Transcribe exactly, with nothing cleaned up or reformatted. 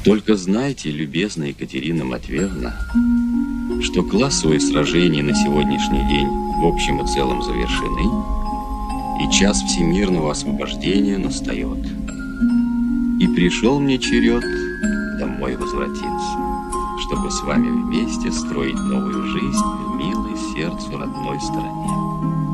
Только знайте, любезная Екатерина Матвеевна, что классовые сражения на сегодняшний день в общем и целом завершены, и час всемирного освобождения настает. И пришел мне черед домой возвратиться, чтобы с вами вместе строить новую жизнь в милой сердцу родной стране.